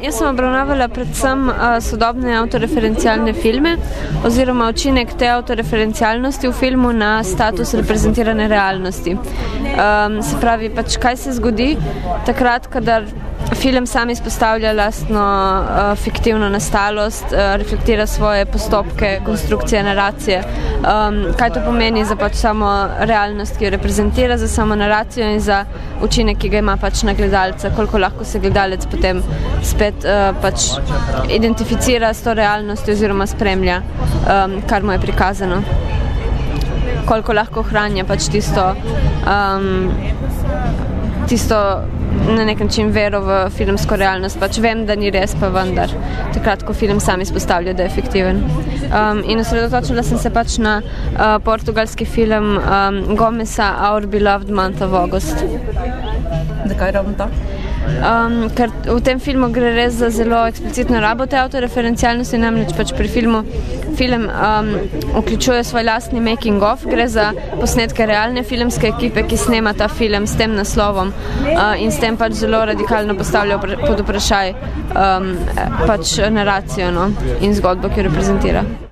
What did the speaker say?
Jaz sem obravnavala predvsem sodobne avtoreferencialne filme oziroma učinek te avtoreferencialnosti v filmu na status reprezentirane realnosti. Se pravi, pač kaj se zgodi takrat, kadar film sam izpostavlja lastno fiktivno nastalost, reflektira svoje postopke, konstrukcije, naracije. Kaj to pomeni za pač samo realnost, ki jo reprezentira, za samo naracijo in za učinek, ki ga ima pač na gledalca, koliko lahko se gledalec potem spet pač identificira s to realnostjo oziroma spremlja, kar mu je prikazano. Koliko lahko ohranja pač tisto na nek način vero v filmsko realnost. Pač vem, da ni res, pa vendar. Takrat, ko film sam izpostavlja, da je fiktiven. In osredotočila sem se pač na portugalski film Gomesa Our Beloved Month of August. Zakaj ravno to? Ker v tem filmu gre res za zelo eksplicitno rabo te avtoreferencialnosti, namreč pač pri film vključuje svoj lastni making of, gre za posnetke realne filmske ekipe, ki snema ta film s tem naslovom in s tem pač zelo radikalno postavlja pod vprašaj pač naracijo in zgodbo, ki jo reprezentira.